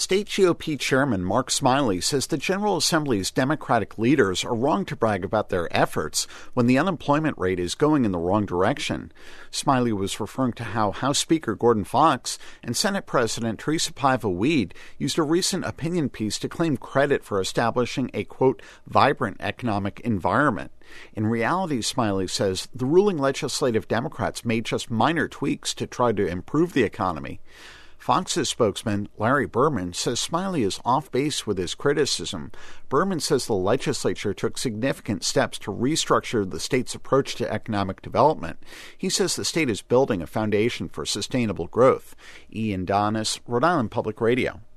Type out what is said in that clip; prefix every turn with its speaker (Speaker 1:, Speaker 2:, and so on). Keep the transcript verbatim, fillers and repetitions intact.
Speaker 1: State G O P Chairman Mark Smiley says the General Assembly's Democratic leaders are wrong to brag about their efforts when the unemployment rate is going in the wrong direction. Smiley was referring to how House Speaker Gordon Fox and Senate President Teresa Paiva-Weed used a recent opinion piece to claim credit for establishing a, quote, vibrant economic environment. In reality, Smiley says, the ruling legislative Democrats made just minor tweaks to try to improve the economy. Fox's spokesman, Larry Berman, says Smiley is off base with his criticism. Berman says the legislature took significant steps to restructure the state's approach to economic development. He says the state is building a foundation for sustainable growth. Ian Donis, Rhode Island Public Radio.